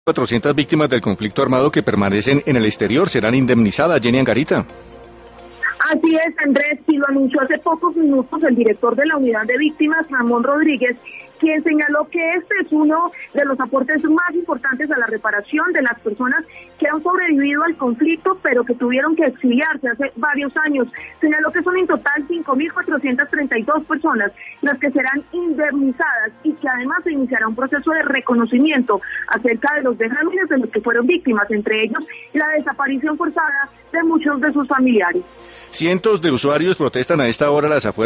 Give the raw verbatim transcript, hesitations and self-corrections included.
cuatrocientas víctimas del conflicto armado que permanecen en el exterior serán indemnizadas. Jenny Angarita. Así es, Andrés, y lo anunció hace pocos minutos el director de la Unidad de Víctimas, Ramón Rodríguez, quien señaló que este es uno de los aportes más importantes a la reparación de las personas que han sobrevivido al conflicto, pero que tuvieron que exiliarse hace varios años. Señaló que son en total cinco mil cuatrocientas treinta y dos personas las que serán indemnizadas y que además se iniciará un proceso de reconocimiento acerca de los vejámenes de los que fueron víctimas, entre ellos la desaparición forzada de muchos de sus familiares. Cientos de usuarios protestan a esta hora las afueras